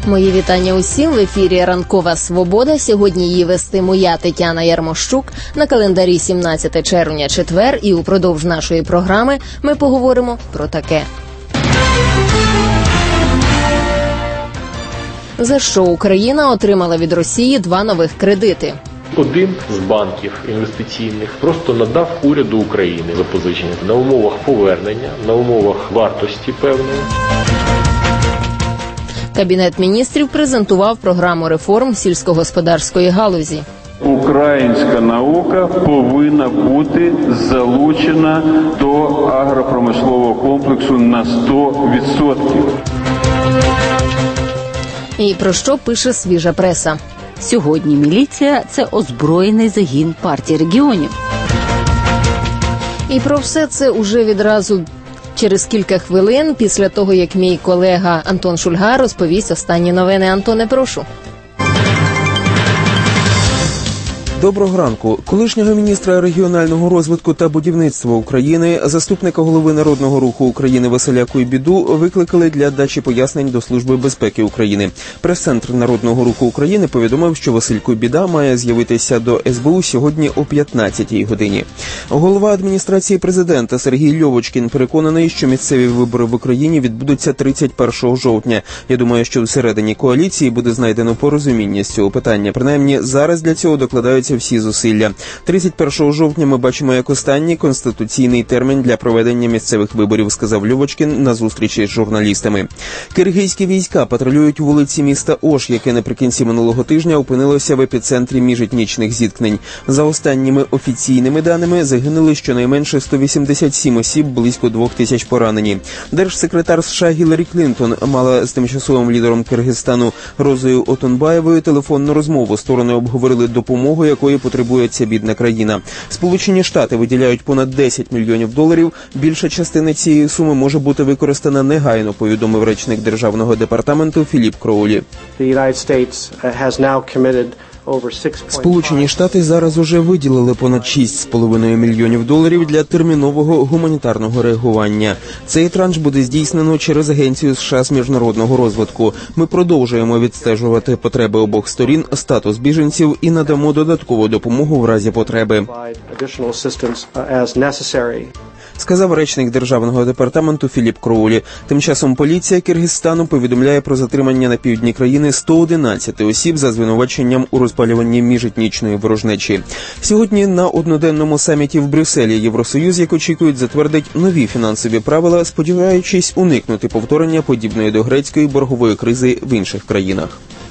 Мої вітання усім. В ефірі «Ранкова Свобода». Сьогодні її вестиму я, Тетяна Ярмощук. На календарі 17 червня, четвер. І упродовж нашої програми ми поговоримо про таке. За що Україна отримала від Росії 2 нових кредити? Один з банків інвестиційних просто надав уряду України запозичення на умовах повернення, на умовах вартості певної. Кабінет міністрів презентував програму реформ сільськогосподарської галузі. Українська наука повинна бути залучена до агропромислового комплексу на 100%. І про що пише свіжа преса? Сьогодні міліція – це озброєний загін партії регіонів. І про все це уже відразу через кілька хвилин, після того, як мій колега Антон Шульга розповість останні новини. Антоне, прошу. Доброго ранку. Колишнього міністра регіонального розвитку та будівництва України, заступника голови Народного руху України Василя Куйбіду викликали для дачі пояснень до Служби безпеки України. Прес-центр Народного руху України повідомив, що Василь Куйбіда має з'явитися до СБУ сьогодні о 15-й годині. Голова адміністрації президента Сергій Льовочкін переконаний, що місцеві вибори в Україні відбудуться 31 жовтня. Я думаю, що всередині коаліції буде знайдено порозуміння з цього питання. Принаймні, зараз для цього докладаються всі зусилля. 31 жовтня ми бачимо як останній конституційний термін для проведення місцевих виборів, сказав Льовочкін на зустрічі з журналістами. Киргизькі війська патрулюють вулиці міста Ош, яке наприкінці минулого тижня опинилося в епіцентрі міжетнічних зіткнень. За останніми офіційними даними загинули щонайменше 187 осіб, близько 2000 поранені. Держсекретар США Гіларі Клінтон мала з тимчасовим лідером Киргизстану Розою Отунбаєвою телефонну розмову. Сторони обговорили допомогу, якої потребує ця бідна країна. Сполучені Штати виділяють понад $10 мільйонів. Більша частина цієї суми може бути використана негайно, повідомив речник Державного департаменту Філіп Кроулі. Сполучені Штати зараз уже виділили понад $6,5 мільйонів для термінового гуманітарного реагування. Цей транш буде здійснено через Агенцію США з міжнародного розвитку. Ми продовжуємо відстежувати потреби обох сторін, статус біженців і надамо додаткову допомогу в разі потреби, сказав речник Державного департаменту Філіп Кроулі. Тим часом поліція Киргизстану повідомляє про затримання на півдні країни 111 осіб за звинуваченням у розпалюванні міжетнічної ворожнечі. Сьогодні на одноденному саміті в Брюсселі Євросоюз, як очікують, затвердить нові фінансові правила, сподіваючись уникнути повторення подібної до грецької боргової кризи в інших країнах.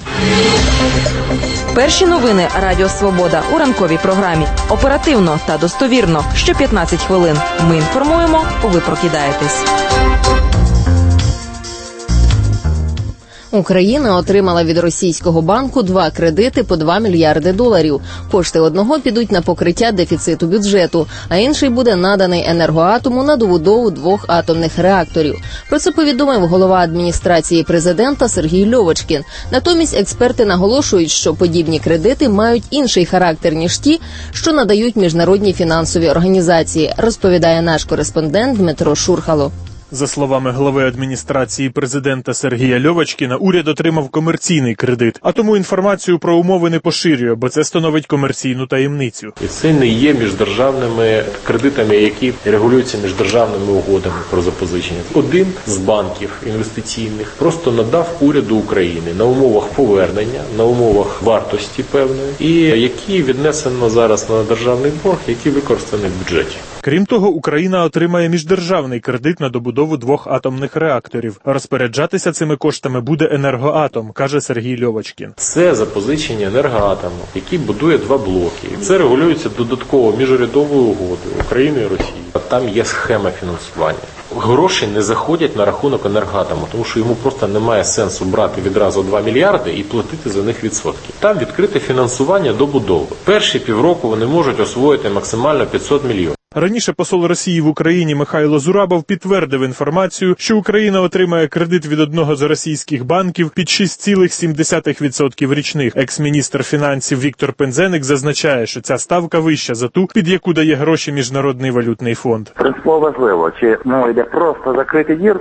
Перші новини Радіо Свобода у ранковій програмі. Оперативно та достовірно. Що 15 хвилин. Ми інформуємо, ви прокидаєтесь. Україна отримала від російського банку 2 кредити по $2 мільярди. Кошти одного підуть на покриття дефіциту бюджету, а інший буде наданий Енергоатому на добудову 2 атомних реакторів. Про це повідомив голова адміністрації президента Сергій Льовочкін. Натомість експерти наголошують, що подібні кредити мають інший характер, ніж ті, що надають міжнародні фінансові організації, розповідає наш кореспондент Дмитро Шурхало. За словами глави адміністрації президента Сергія Льовочкіна, уряд отримав комерційний кредит, а тому інформацію про умови не поширює, бо це становить комерційну таємницю. І це не є міждержавними кредитами, які регулюються міждержавними угодами про запозичення. Один з банків інвестиційних просто надав уряду України на умовах повернення, на умовах вартості певної, і які віднесено зараз на державний борг, які використані в бюджеті. Крім того, Україна отримає міждержавний кредит на добудову 2 атомних реакторів. Розпоряджатися цими коштами буде Енергоатом, каже Сергій Льовочкін. Це запозичення Енергоатому, який будує 2 блоки. Це регулюється додатково міжурядовою угодою України і Росії. Там є схема фінансування. Гроші не заходять на рахунок Енергоатому, тому що йому просто немає сенсу брати відразу 2 мільярди і платити за них відсотки. Там відкрите фінансування добудови. Перші півроку вони можуть освоїти максимально 500 мільйонів. Раніше посол Росії в Україні Михайло Зурабов підтвердив інформацію, що Україна отримає кредит від одного з російських банків під 6,7% річних. Екс-міністр фінансів Віктор Пинзеник зазначає, що ця ставка вища за ту, під яку дає гроші Міжнародний валютний фонд. Принципово важливо, чи мова йде просто закрити дірку,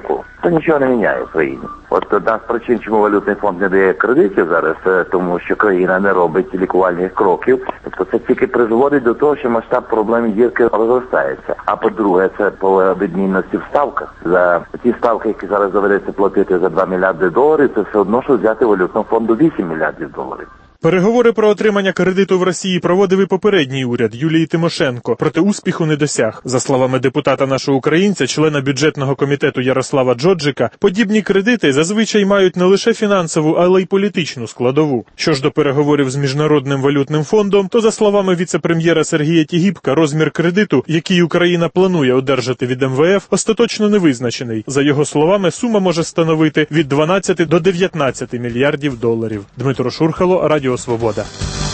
то нічого не міняє в країні. От одна з причин, чому валютний фонд не дає кредитів зараз, тому що країна не робить лікувальних кроків. Тобто це тільки призводить до того, що масштаб проблем дірки розростається. А по-друге, це по відмінності в ставках. За ті ставки, які зараз доведеться платити за 2 мільярди доларів, це все одно, що взяти валютного фонду 8 мільярдів доларів. Переговори про отримання кредиту в Росії проводив і попередній уряд Юлії Тимошенко, проте успіху не досяг. За словами депутата нашого українця, члена бюджетного комітету Ярослава Джоджика, подібні кредити зазвичай мають не лише фінансову, але й політичну складову. Що ж до переговорів з Міжнародним валютним фондом, то за словами віце-прем'єра Сергія Тігіпка, розмір кредиту, який Україна планує одержати від МВФ, остаточно не визначений. За його словами, сума може становити від 12 до 19 мільярдів доларів. Дмитро Шурхало, Радіо Свобода.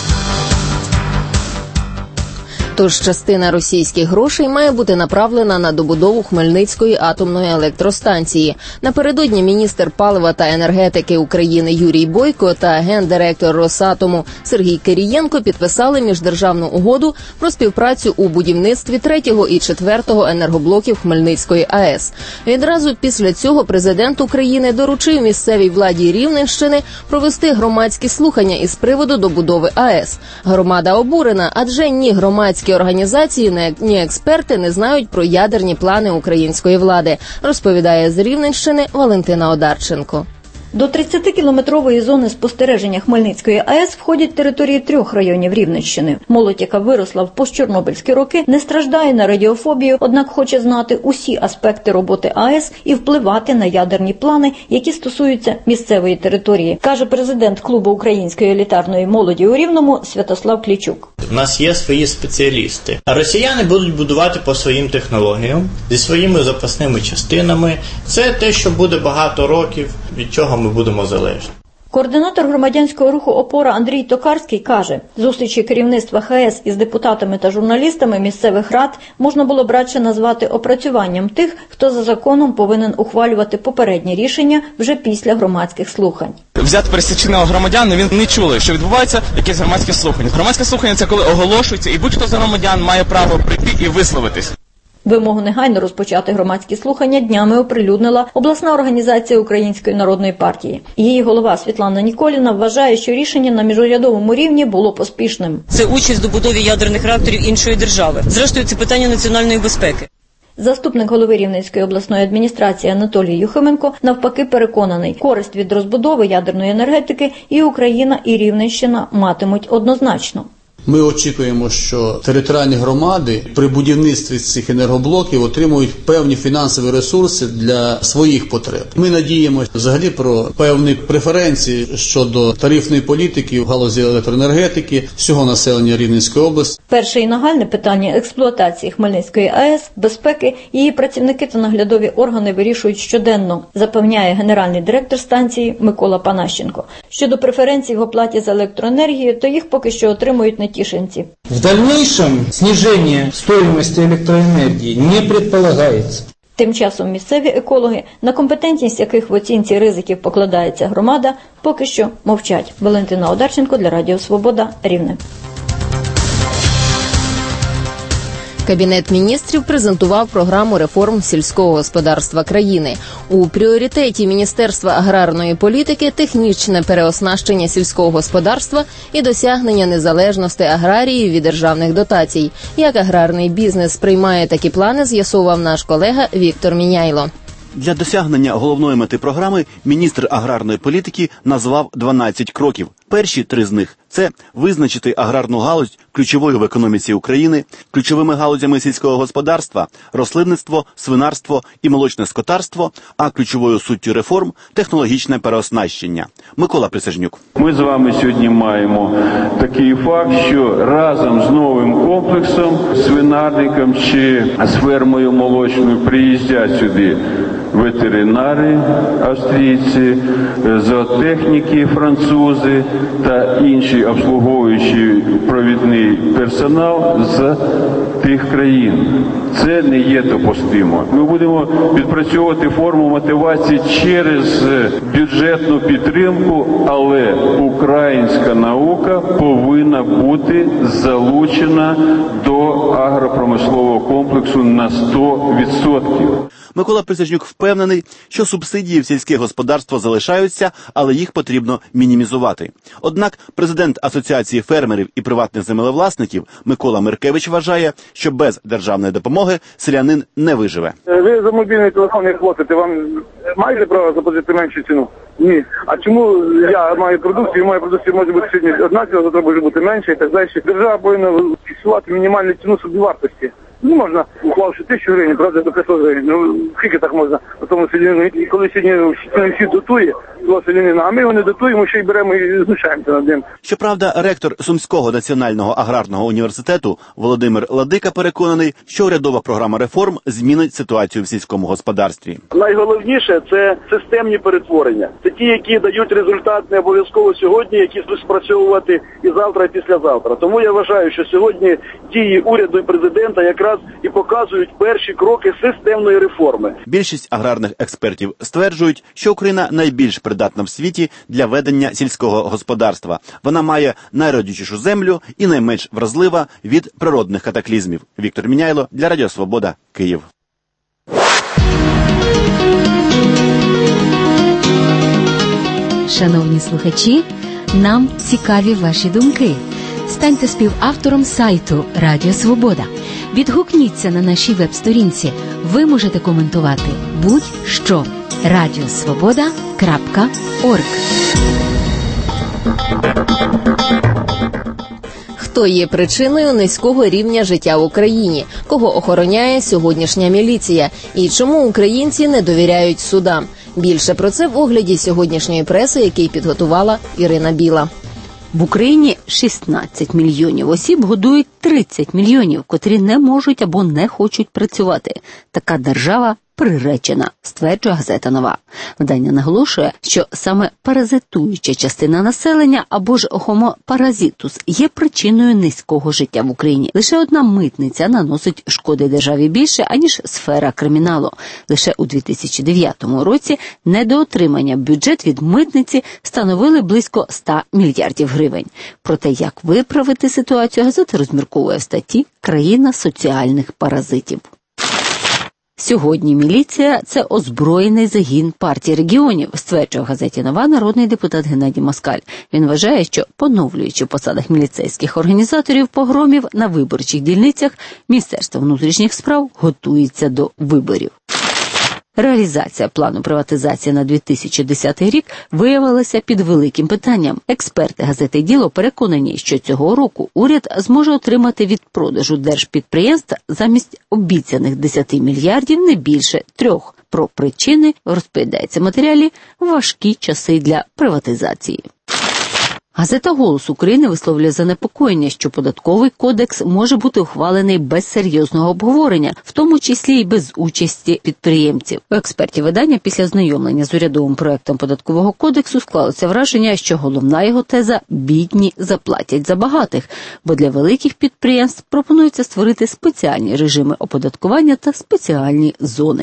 Тож частина російських грошей має бути направлена на добудову Хмельницької атомної електростанції. Напередодні міністр палива та енергетики України Юрій Бойко та гендиректор Росатому Сергій Кирієнко підписали міждержавну угоду про співпрацю у будівництві 3-го і 4-го енергоблоків Хмельницької АЕС. Відразу після цього президент України доручив місцевій владі Рівненщини провести громадські слухання із приводу добудови АЕС. Громада обурена, адже ні громадські організації, ні експерти не знають про ядерні плани української влади, розповідає з Рівненщини Валентина Одарченко. До 30-кілометрової зони спостереження Хмельницької АЕС входять території 3 районів Рівненщини. Молодь, яка виросла в постчорнобильські роки, не страждає на радіофобію, однак хоче знати усі аспекти роботи АЕС і впливати на ядерні плани, які стосуються місцевої території, каже президент клубу української елітарної молоді у Рівному Святослав Клічук. У нас є свої спеціалісти, а росіяни будуть будувати по своїм технологіям, зі своїми запасними частинами. Це те, що буде багато років, від чого ми будемо залежні. Координатор громадянського руху «Опора» Андрій Токарський каже, зустрічі керівництва ХАЕС із депутатами та журналістами місцевих рад можна було б радше назвати опрацюванням тих, хто за законом повинен ухвалювати попередні рішення вже після громадських слухань. Взяти пересічного громадян, він не чули, що відбувається якесь громадське слухання. Громадське слухання – це коли оголошується, і будь-хто з громадян має право прийти і висловитись. Вимогу негайно розпочати громадські слухання днями оприлюднила обласна організація Української народної партії. Її голова Світлана Ніколіна вважає, що рішення на міжурядовому рівні було поспішним. Це участь в добудові ядерних реакторів іншої держави. Зрештою, це питання національної безпеки. Заступник голови Рівненської обласної адміністрації Анатолій Юхименко навпаки переконаний, користь від розбудови ядерної енергетики і Україна, і Рівненщина матимуть однозначно. Ми очікуємо, що територіальні громади при будівництві цих енергоблоків отримують певні фінансові ресурси для своїх потреб. Ми надіємося взагалі про певні преференції щодо тарифної політики в галузі електроенергетики всього населення Рівненської області. Перше і нагальне питання експлуатації Хмельницької АЕС, безпеки, її працівники та наглядові органи вирішують щоденно, запевняє генеральний директор станції Микола Панащенко. Щодо преференцій в оплаті за електроенергію, то їх поки що отримують не тишинці. В дальнейшем снижение стоимости электроэнергии не предполагается. Тим часом місцеві екологи, на компетентність яких в оцінці ризиків покладається громада, поки що мовчать. Валентина Одарченко для Радіо Свобода, Рівне. Кабінет міністрів презентував програму реформ сільського господарства країни. У пріоритеті Міністерства аграрної політики технічне переоснащення сільського господарства і досягнення незалежності аграріїв від державних дотацій. Як аграрний бізнес сприймає такі плани, з'ясував наш колега Віктор Міняйло. Для досягнення головної мети програми міністр аграрної політики назвав 12 кроків. Перші 3 з них – це визначити аграрну галузь ключовою в економіці України, ключовими галузями сільського господарства – рослинництво, свинарство і молочне скотарство, а ключовою суттю реформ – технологічне переоснащення. Микола Присяжнюк. Ми з вами сьогодні маємо такий факт, що разом з новим комплексом, свинарником чи з фермою молочною приїздять сюди ветеринари австрійці, зоотехніки французи та інший обслуговуючий провідний персонал з тих країн. Це не є допустимо. Ми будемо відпрацьовувати форму мотивації через бюджетну підтримку, але українська наука повинна бути залучена до агропромислового комплексу на 100%. Микола Присяжнюк впевнений, що субсидії в сільське господарство залишаються, але їх потрібно мінімізувати. Однак президент Асоціації фермерів і приватних землевласників Микола Миркевич вважає, що без державної допомоги селянин не виживе. Ви за мобільний телефон не платите, вам маєте право заплатити меншу ціну? Ні. А чому я маю продукцію, моя продукція може бути сьогодні одна ціна, завтра може бути менша і так далі. Держава повинна фіксувати мінімальну ціну собівартості. Не можна, уклавши 1000 гривень, правда, до 500 гривень. Ну, скільки так можна? Тому селянину, і коли сьогодні всі дотує, то селянина, а ми його не дотуємо, ще й беремо і знущаємося над ним. Щоправда, ректор Сумського національного аграрного університету Володимир Ладика переконаний, що урядова програма реформ змінить ситуацію в сільському господарстві. Найголовніше – це системні перетворення. Це ті, які дають результат не обов'язково сьогодні, які будуть спрацьовувати і завтра, і післязавтра. Тому я вважаю, що сьогодні дії уряду і президента якраз і показують перші кроки системної реформи. Більшість аграрних експертів стверджують, що Україна найбільш придатна в світі для ведення сільського господарства. Вона має найродючішу землю і найменш вразлива від природних катаклізмів. Віктор Міняйло для Радіо Свобода, Київ. Шановні слухачі, нам цікаві ваші думки. Станьте співавтором сайту Радіо Свобода. Відгукніться на нашій веб-сторінці. Ви можете коментувати будь-що. radiosvoboda.org. Хто є причиною низького рівня життя в Україні? Кого охороняє сьогоднішня міліція? І чому українці не довіряють судам? Більше про це в огляді сьогоднішньої преси, який підготувала Ірина Біла. В Україні 16 мільйонів осіб годують 30 мільйонів, котрі не можуть або не хочуть працювати. Така держава приречена, стверджує газета «Нова». Видання наголошує, що саме паразитуюча частина населення або ж homo-паразитус є причиною низького життя в Україні. Лише одна митниця наносить шкоди державі більше, аніж сфера криміналу. Лише у 2009 році недоотримання бюджет від митниці становили близько 100 мільярдів гривень. Про те, як виправити ситуацію, газета розмірковує в статті «Країна соціальних паразитів». Сьогодні міліція – це озброєний загін партії регіонів, стверджує в газеті «Нова» народний депутат Геннадій Москаль. Він вважає, що, поновлюючи в посадах міліцейських організаторів погромів на виборчих дільницях, Міністерство внутрішніх справ готується до виборів. Реалізація плану приватизації на 2010 рік виявилася під великим питанням. Експерти газети «Діло» переконані, що цього року уряд зможе отримати від продажу держпідприємств замість обіцяних 10 мільярдів не більше 3. Про причини розповідається в матеріалі «Важкі часи для приватизації». Газета «Голос України» висловлює занепокоєння, що податковий кодекс може бути ухвалений без серйозного обговорення, в тому числі і без участі підприємців. У експертів видання після знайомлення з урядовим проектом податкового кодексу склалося враження, що головна його теза – бідні заплатять за багатих, бо для великих підприємств пропонується створити спеціальні режими оподаткування та спеціальні зони.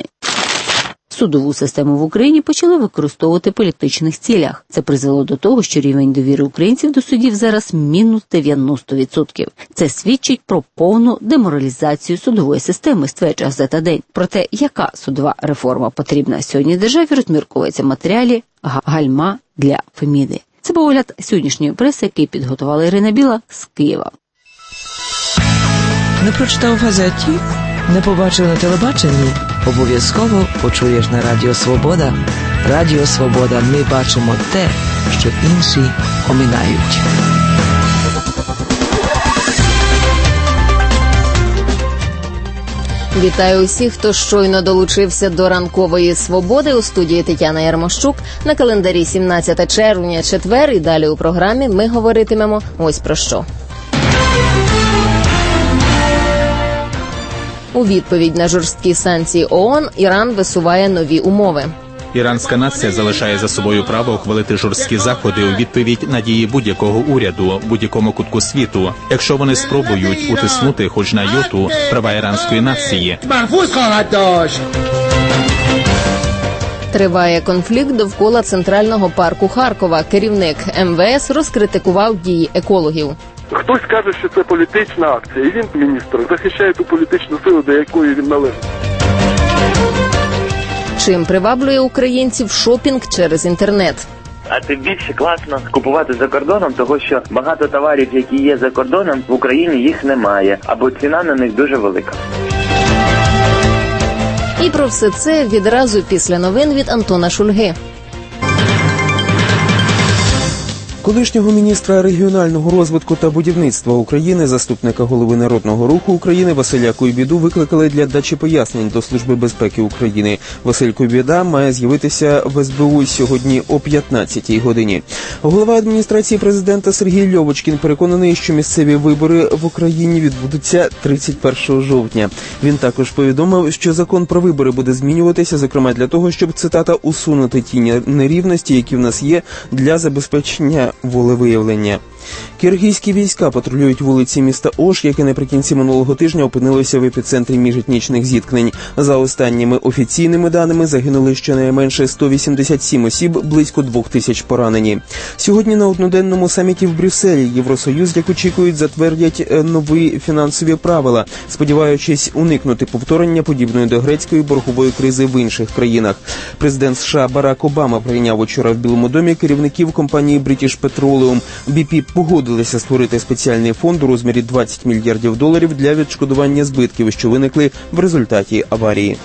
Судову систему в Україні почали використовувати в політичних цілях. Це призвело до того, що рівень довіри українців до судів зараз мінус 90%. Це свідчить про повну деморалізацію судової системи, стверджує газета «День». Про те, яка судова реформа потрібна сьогодні державі, розмірковується в матеріалі «Гальма для Феміди». Це був огляд сьогоднішньої преси, який підготувала Ірина Біла з Києва. Не прочитав в газеті? Не побачив на телебаченні? Обов'язково почуєш на Радіо Свобода. Радіо Свобода. Ми бачимо те, що інші оминають. Вітаю усіх, хто щойно долучився до ранкової свободи. У студії Тетяна Ярмощук. На календарі 17 червня, четвер, і далі у програмі ми говоритимемо ось про що. У відповідь на жорсткі санкції ООН Іран висуває нові умови. Іранська нація залишає за собою право ухвалити жорсткі заходи у відповідь на дії будь-якого уряду, будь-якому кутку світу, якщо вони спробують утиснути хоч на йоту права іранської нації. Триває конфлікт довкола центрального парку Харкова. Керівник МВС розкритикував дії екологів. Хтось каже, що це політична акція, і він, міністр, захищає ту політичну силу, до якої він належить. Чим приваблює українців шопінг через інтернет? А тим більше класно купувати за кордоном, тому що багато товарів, які є за кордоном, в Україні їх немає, або ціна на них дуже велика. І про все це відразу після новин від Антона Шульги. Колишнього міністра регіонального розвитку та будівництва України, заступника голови Народного руху України Василя Куйбіду викликали для дачі пояснень до Служби безпеки України. Василь Куйбіда має з'явитися в СБУ сьогодні о 15-й годині. Голова адміністрації президента Сергій Льовочкін переконаний, що місцеві вибори в Україні відбудуться 31 жовтня. Він також повідомив, що закон про вибори буде змінюватися, зокрема для того, щоб, цитата, усунути ті нерівності, які в нас є, для забезпечення волевиявлення. Киргизькі війська патрулюють вулиці міста Ош, яке наприкінці минулого тижня опинилося в епіцентрі міжетнічних зіткнень. За останніми офіційними даними загинули щонайменше 187 осіб, близько 2000 поранені. Сьогодні на одноденному саміті в Брюсселі Євросоюз, як очікують, затвердять нові фінансові правила, сподіваючись уникнути повторення подібної до грецької боргової кризи в інших країнах. Президент США Барак Обама прийняв учора в Білому домі керівників компанії British Petroleum. BP погодилися створити спеціальний фонд у розмірі $20 мільярдів для відшкодування збитків, що виникли в результаті аварії.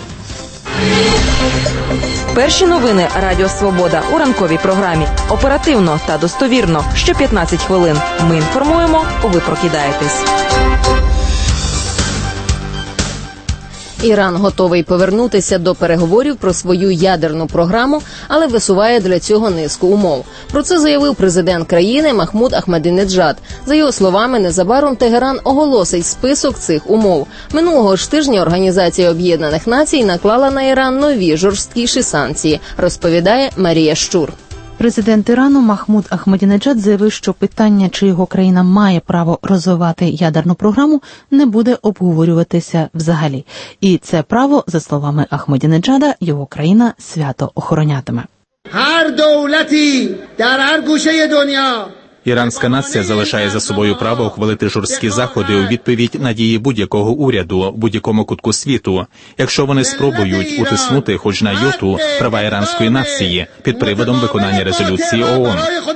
Перші новини Радіо Свобода у ранковій програмі. Оперативно та достовірно. Що 15 хвилин. Ми інформуємо, ви прокидаєтесь. Іран готовий повернутися до переговорів про свою ядерну програму, але висуває для цього низку умов. Про це заявив президент країни Махмуд Ахмадінеджад. За його словами, незабаром Тегеран оголосить список цих умов. Минулого ж тижня Організація Об'єднаних Націй наклала на Іран нові жорсткіші санкції, розповідає Марія Щур. Президент Ірану Махмуд Ахмадінеджад заявив, що питання, чи його країна має право розвивати ядерну програму, не буде обговорюватися взагалі. І це право, за словами Ахмадінеджада, його країна свято охоронятиме. Іранська нація залишає за собою право ухвалити жорсткі заходи у відповідь на дії будь-якого уряду в будь-якому кутку світу, якщо вони спробують утиснути хоч на йоту права іранської нації під приводом виконання резолюції ООН.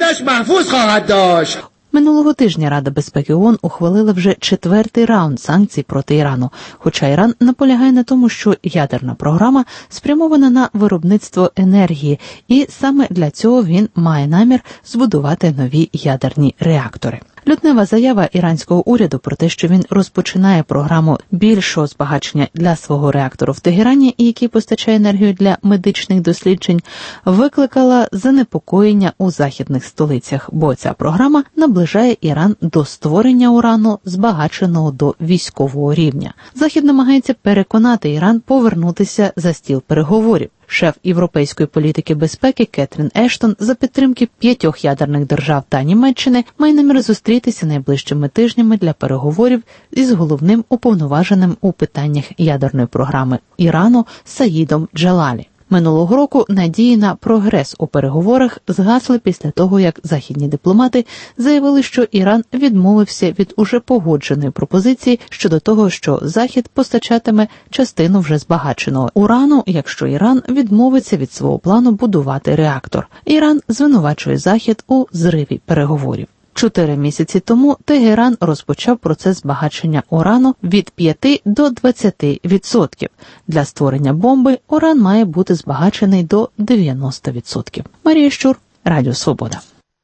Минулого тижня Рада безпеки ООН ухвалила вже 4-й раунд санкцій проти Ірану, хоча Іран наполягає на тому, що ядерна програма спрямована на виробництво енергії, і саме для цього він має намір збудувати нові ядерні реактори. Лютнева заява іранського уряду про те, що він розпочинає програму більшого збагачення для свого реактору в Тегерані, який постачає енергію для медичних досліджень, викликала занепокоєння у західних столицях, бо ця програма наближає Іран до створення урану, збагаченого до військового рівня. Захід намагається переконати Іран повернутися за стіл переговорів. Шеф європейської політики безпеки Кетрін Ештон за підтримки 5 ядерних держав та Німеччини має намір зустрітися найближчими тижнями для переговорів із головним уповноваженим у питаннях ядерної програми Ірану Саїдом Джалалі. Минулого року надії на прогрес у переговорах згасли після того, як західні дипломати заявили, що Іран відмовився від уже погодженої пропозиції щодо того, що Захід постачатиме частину вже збагаченого урану, якщо Іран відмовиться від свого плану будувати реактор. Іран звинувачує Захід у зриві переговорів. 4 місяці тому Тегеран розпочав процес збагачення урану від 5 до 20%. Для створення бомби уран має бути збагачений до 90%. Марія Щур, Радіо Свобода.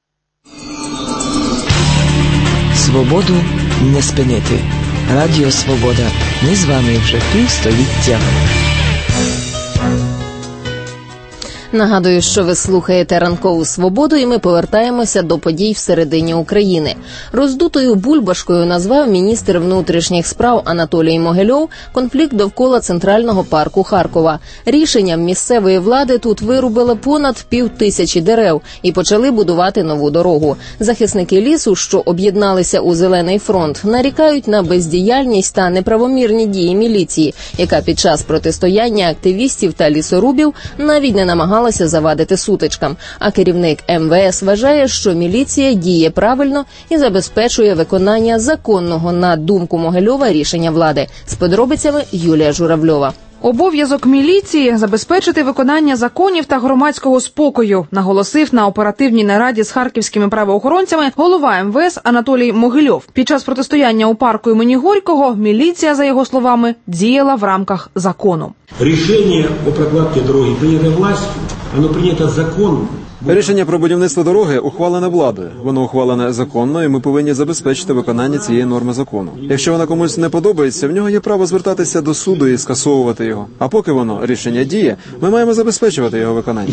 Свободу не спинити. Радіо Свобода. Ми з вами вже півстоліття. Нагадую, що ви слухаєте «Ранкову свободу», і ми повертаємося до подій всередині України. Роздутою бульбашкою назвав міністр внутрішніх справ Анатолій Могильов конфлікт довкола Центрального парку Харкова. Рішенням місцевої влади тут вирубили понад 5000 дерев і почали будувати нову дорогу. Захисники лісу, що об'єдналися у «Зелений фронт», нарікають на бездіяльність та неправомірні дії міліції, яка під час протистояння активістів та лісорубів навіть не намагалася завадити сутичкам. А керівник МВС вважає, що міліція діє правильно і забезпечує виконання законного, на думку Могильова, рішення влади. З подробицями Юлія Журавльова. Обов'язок міліції – забезпечити виконання законів та громадського спокою, наголосив на оперативній нараді з харківськими правоохоронцями голова МВС Анатолій Могильов. Під час протистояння у парку імені Горького міліція, за його словами, діяла в рамках закону. Рішення по прокладці дороги прийнято властю, воно прийнято законом. Рішення про будівництво дороги ухвалене владою. Воно ухвалене законно, і ми повинні забезпечити виконання цієї норми закону. Якщо вона комусь не подобається, в нього є право звертатися до суду і скасовувати його. А поки воно, рішення діє, ми маємо забезпечувати його виконання.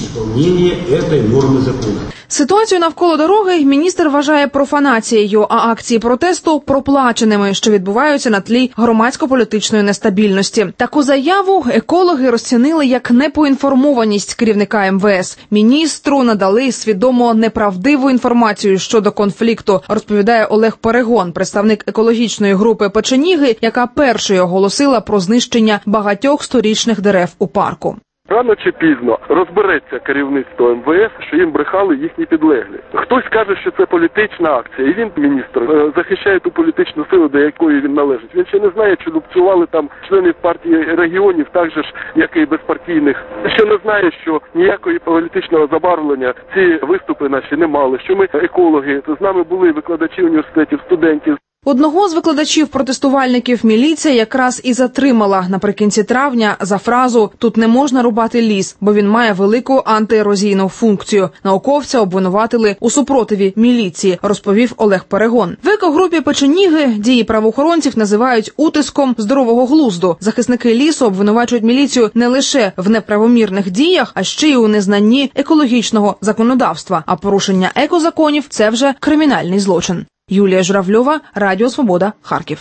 Ситуацію навколо дороги міністр вважає профанацією, а акції протесту – проплаченими, що відбуваються на тлі громадсько-політичної нестабільності. Таку заяву екологи розцінили як непоінформованість керівника МВС. Міністру надали свідомо неправдиву інформацію щодо конфлікту, розповідає Олег Перегон, представник екологічної групи «Печеніги», яка першою оголосила про знищення багатьох сторічних дерев у парку. Рано чи пізно розбереться керівництво МВС, що їм брехали їхні підлеглі. Хтось каже, що це політична акція, і він, міністр, захищає ту політичну силу, до якої він належить. Він ще не знає, чи лупцювали там членів партії регіонів, так же ж, як і безпартійних. Що не знає, що ніякої політичного забарвлення ці виступи наші не мали, що ми екологи, з нами були викладачі університетів, студентів. Одного з викладачів-протестувальників міліція якраз і затримала наприкінці травня за фразу «тут не можна рубати ліс, бо він має велику антиерозійну функцію». Науковця обвинуватили у супротиві міліції, розповів Олег Перегон. В екогрупі «Печеніги» дії правоохоронців називають утиском здорового глузду. Захисники лісу обвинувачують міліцію не лише в неправомірних діях, а ще й у незнанні екологічного законодавства. А порушення екозаконів – це вже кримінальний злочин. Юлія Журавльова, Радіо Свобода, Харків.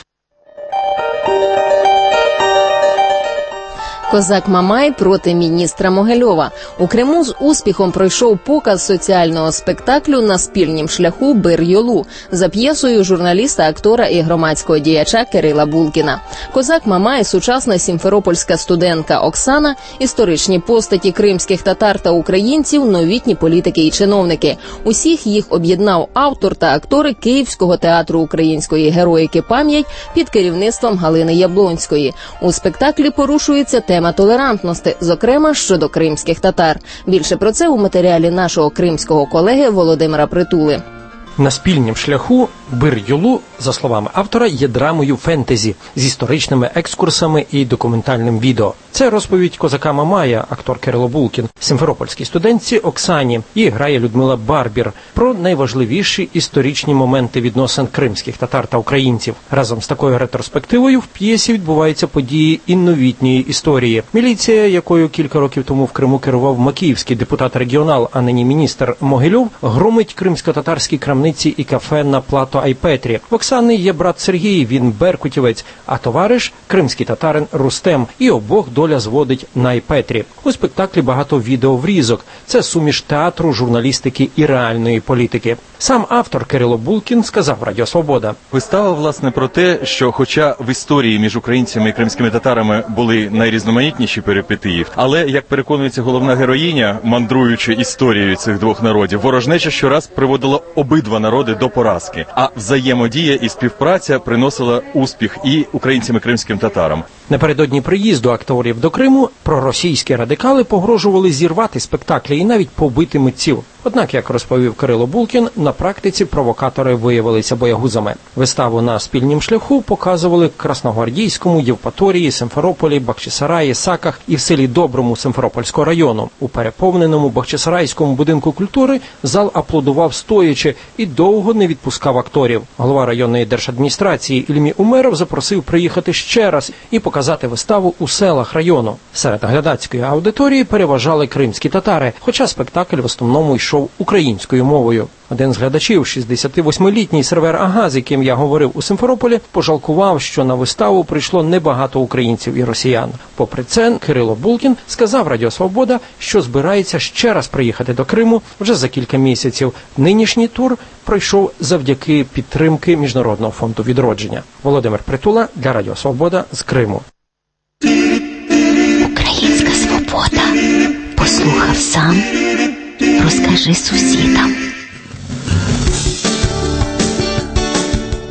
Козак Мамай проти міністра Могильова. У Криму з успіхом пройшов показ соціального спектаклю «На спільнім шляху Бір-Йолу» за п'єсою журналіста, актора і громадського діяча Кирила Булкіна. Козак Мамай – сучасна сімферопольська студентка Оксана, історичні постаті кримських татар та українців, новітні політики і чиновники. Усіх їх об'єднав автор та актори Київського театру української героїки «Пам'ять» під керівництвом Галини Яблонської. У спектаклі порушується тема толерантності, зокрема щодо кримських татар. Більше про це у матеріалі нашого кримського колеги Володимира Притули. На спільнім шляху Бір-Йолу, за словами автора, є драмою фентезі з історичними екскурсами і документальним відео. Це розповідь козака Мамая, актор Кирило Булкін, симферопольській студентці Оксані, і грає Людмила Барбір, про найважливіші історичні моменти відносин кримських татар та українців. Разом з такою ретроспективою в п'єсі відбуваються події і новітньої історії. Міліція, якою кілька років тому в Криму керував макіївський депутат-регіонал, а нині міністр Могильов, громить кримсько-татарські крамниці і кафе на Плато Айпетрі. В Оксани є брат Сергій, він беркутівець, а товариш – кримський татарин Рустем. І обох доля зводить на Айпетрі. У спектаклі багато відеоврізок. Це суміш театру, журналістики і реальної політики. Сам автор Кирило Булкін сказав Радіо Свобода. Вистава, власне, про те, що хоча в історії між українцями і кримськими татарами були найрізноманітніші перипетії, але, як переконується головна героїня, мандруючи історією цих двох народів, ворожнеча щораз приводила обидва народи до поразки, а взаємодія і співпраця приносила успіх і українцям, і кримським татарам. Напередодні приїзду акторів до Криму проросійські радикали погрожували зірвати спектаклі і навіть побити митців. Однак, як розповів Кирило Булкін, на практиці провокатори виявилися боягузами. Виставу «На спільнім шляху» показували в Красногвардійському, Євпаторії, Симферополі, Бахчисараї, Саках і в селі Доброму Симферопольського району. У переповненому Бахчисарайському будинку культури зал аплодував стоячи і довго не відпускав акторів. Голова районної держадміністрації Ільмі Умеров запросив приїхати ще раз і показати виставу у селах району. Серед глядацької аудиторії переважали кримські татари, хоча спектакль в основному йшов українською мовою. Один з глядачів, 68-літній сервер Ага, з яким я говорив у Симферополі, пожалкував, що на виставу прийшло небагато українців і росіян. Попри це, Кирило Булкін сказав Радіо Свобода, що збирається ще раз приїхати до Криму вже за кілька місяців. Нинішній тур пройшов завдяки підтримки Міжнародного фонду відродження. Володимир Притула для Радіо Свобода з Криму. Українська свобода. Послухав сам. Розкажи сусідам.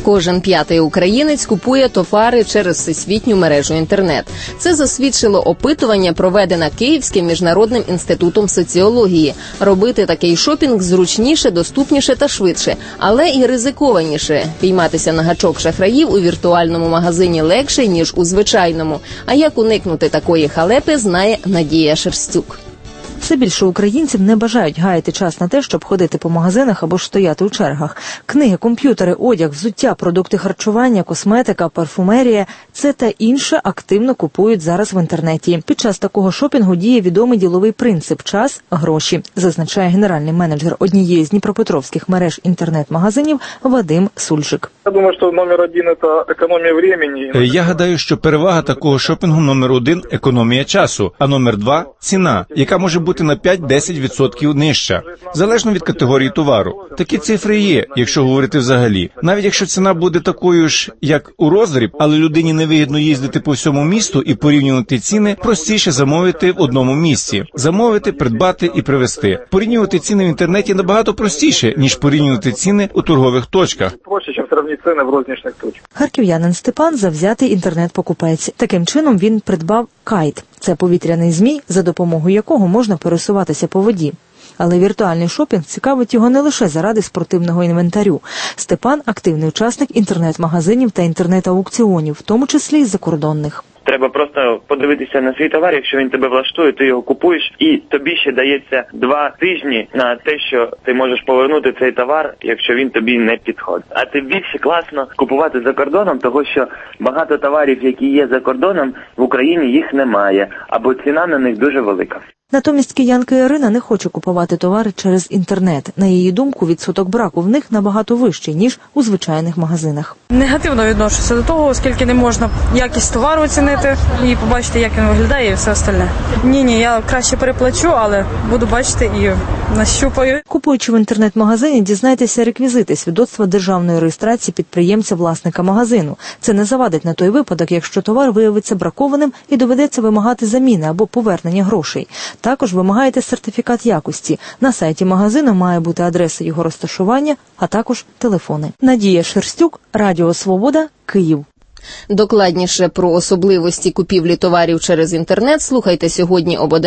Кожен п'ятий українець купує товари через всесвітню мережу інтернет. Це засвідчило опитування, проведене Київським міжнародним інститутом соціології. Робити такий шопінг зручніше, доступніше та швидше, але і ризикованіше. Пійматися на гачок шахраїв у віртуальному магазині легше, ніж у звичайному. А як уникнути такої халепи, знає Надія Шерстюк. Все більше українців не бажають гаяти час на те, щоб ходити по магазинах або ж стояти у чергах. Книги, комп'ютери, одяг, взуття, продукти харчування, косметика, парфумерія – це та інше активно купують зараз в інтернеті. Під час такого шопінгу діє відомий діловий принцип «час – гроші», зазначає генеральний менеджер однієї з дніпропетровських мереж інтернет-магазинів Вадим Сульжик. Я думаю, що номер один – це економія времени. Я гадаю, що перевага такого шопінгу номер один – економія часу, а номер два – ціна, яка може бути на 5-10% нижча, залежно від категорії товару. Такі цифри є, якщо говорити взагалі. Навіть якщо ціна буде такою ж, як у роздріб, але людині невигідно їздити по всьому місту і порівнювати ціни, простіше замовити в одному місці. Замовити, придбати і привезти. Порівнювати ціни в інтернеті набагато простіше, ніж порівнювати ціни у торгових точках. Проще, ніж сравнити ціни в рознічних точках. Харків'янин Степан – завзятий інтернет-покупець. Таким чином він придбав кайт. Це повітряний змій, за допомогою якого можна пересуватися по воді. Але віртуальний шопінг цікавить його не лише заради спортивного інвентарю. Степан – активний учасник інтернет-магазинів та інтернет-аукціонів, в тому числі й закордонних. Треба просто подивитися на свій товар, якщо він тебе влаштує, ти його купуєш, і тобі ще дається 2 тижні на те, що ти можеш повернути цей товар, якщо він тобі не підходить. А тим більше класно купувати за кордоном, тому що багато товарів, які є за кордоном, в Україні їх немає, або ціна на них дуже велика. Натомість киянка Ірина не хоче купувати товари через інтернет. На її думку, відсоток браку в них набагато вищий, ніж у звичайних магазинах. Негативно відношуся до того, оскільки не можна якість товару оцінити і побачити, як він виглядає і все остальне. Ні, я краще переплачу, але буду бачити і нащупаю. Купуючи в інтернет-магазині, дізнайтеся реквізити свідоцтва державної реєстрації підприємця-власника магазину. Це не завадить на той випадок, якщо товар виявиться бракованим і доведеться вимагати заміни або повернення грошей. Також вимагаєте сертифікат якості. На сайті магазину має бути адреса його розташування, а також телефони. Надія Шерстюк, Радіо Свобода, Київ. Докладніше про особливості купівлі товарів через інтернет слухайте сьогодні об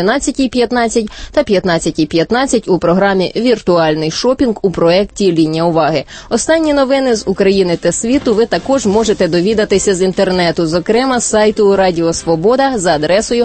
11:15 та 15:15 у програмі «Віртуальний шопінг» у проєкті «Лінія уваги». Останні новини з України та світу ви також можете довідатися з інтернету, зокрема з сайту Радіо Свобода за адресою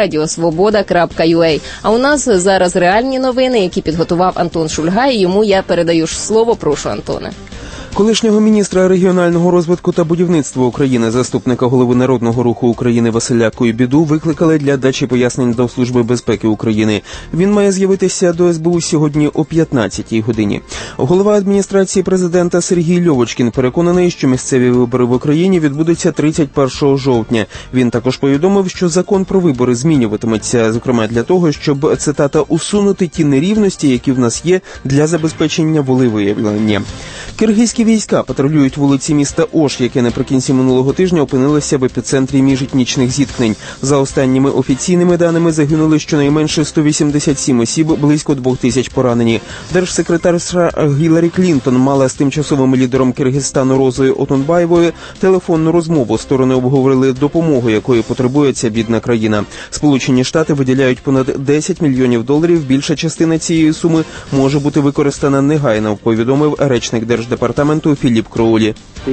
radiosvoboda.ua. А у нас зараз реальні новини, які підготував Антон Шульгай. Йому я передаю слово. Прошу, Антоне. Колишнього міністра регіонального розвитку та будівництва України, заступника голови Народного руху України Василя Куйбіду викликали для дачі пояснень до Служби безпеки України. Він має з'явитися до СБУ сьогодні о 15-й годині. Голова адміністрації президента Сергій Льовочкін переконаний, що місцеві вибори в Україні відбудуться 31 жовтня. Він також повідомив, що закон про вибори змінюватиметься, зокрема для того, щоб, цитата, усунути ті нерівності, які в нас є, для забезпечення волевиявлення. Киргизькі війська патрулюють вулиці міста Ош, яке наприкінці минулого тижня опинилося в епіцентрі міжетнічних зіткнень. За останніми офіційними даними загинули щонайменше 187 осіб, близько 2000 поранені. Держсекретар США Гіларі Клінтон мала з тимчасовим лідером Киргизстану Розою Отунбаєвою телефонну розмову. Сторони обговорили допомогу, якої потребує ця бідна країна. Сполучені Штати виділяють понад $10 мільйонів. Більша частина цієї суми може бути використана негайно, повідомив речник Держдепартаменту Філіп Кроулі.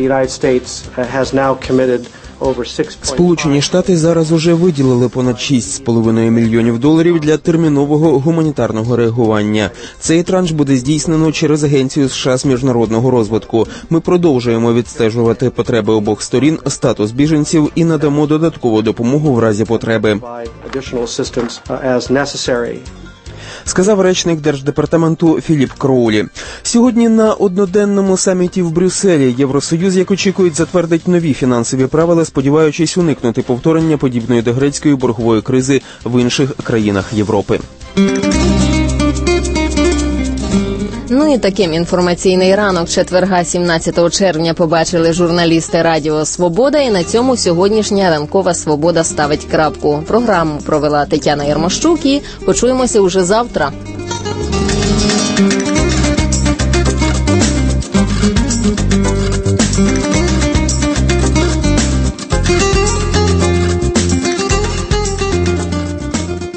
Сполучені Штати зараз уже виділили понад $6,5 мільйонів для термінового гуманітарного реагування. Цей транш буде здійснено через Агенцію США з міжнародного розвитку. Ми продовжуємо відстежувати потреби обох сторін, статус біженців і надамо додаткову допомогу в разі потреби. Сказав речник Держдепартаменту Філіп Кроулі. Сьогодні на одноденному саміті в Брюсселі Євросоюз, як очікують, затвердить нові фінансові правила, сподіваючись уникнути повторення подібної до грецької боргової кризи в інших країнах Європи. Ну і таким інформаційний ранок четверга 17 червня побачили журналісти Радіо Свобода, і на цьому сьогоднішня ранкова Свобода ставить крапку. Програму провела Тетяна Ярмощук і почуємося уже завтра.